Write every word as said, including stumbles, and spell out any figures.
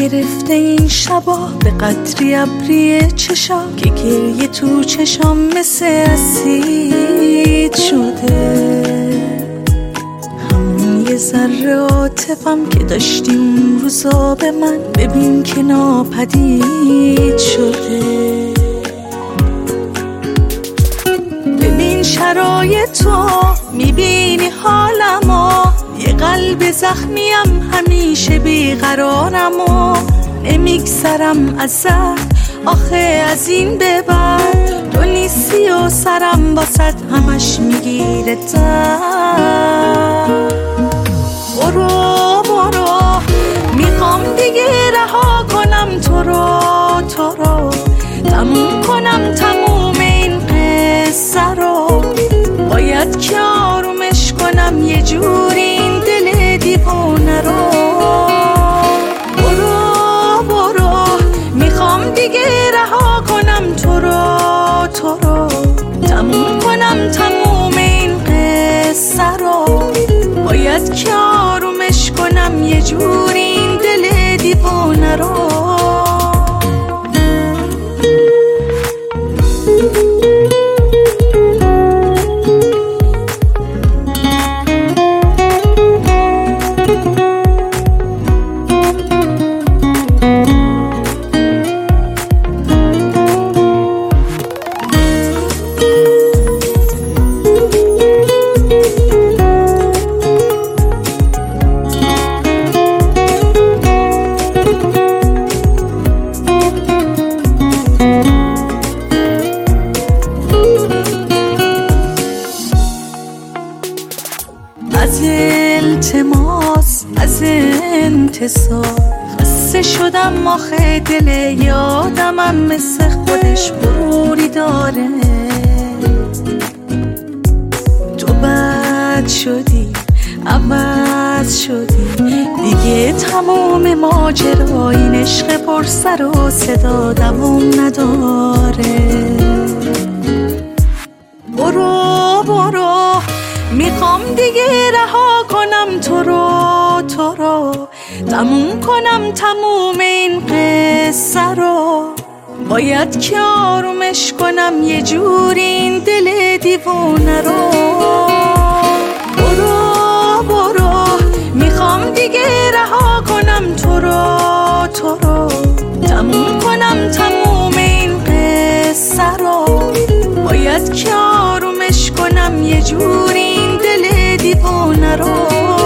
گرفته این شبا به قدری ابری چشا که گریه تو چشام مثل اسید شده. همون یه ذره عاطفم که داشتی اون روزا به من، ببین که ناپدید شده. ببین شرایطو، میبینی حالمو، یه قلب زخمیم همیشه بیقرارم و نمیگذرم ازت. آخه از این به بعد تو نیستی و سرم باست همش میگیره در. برو برو، میخوام دیگه رها کنم تو رو تو رو، تموم کنم تموم این قصه رو. باید که آرومش کنم یه جوری این دل دیوانه رو. برو برو، میخوام دیگه رها کنم تو رو تو رو، تموم کنم تموم این قصه رو. باید که آرومش کنم یه جوری این دل دیوانه رو. از التماس، از انتصار خسته شدم. آخه دل یادمم مثل خودش بروری داره. تو بد شدی، عوض شدی، دیگه تمام ماجرا این عشق پر سر و صدا دوام نداره. برو برو، میخوام دیگه رها کنم تو رو تو رو، تموم کنم تموم این قصه رو. باید که آرومش کنم یه جوری این دل دیوانه رو. برو برو، میخوام دیگه رها کنم تو رو تو رو، تموم کنم تموم این قصه رو. باید که آرومش کنم یه جوری این دل دیوانه رو.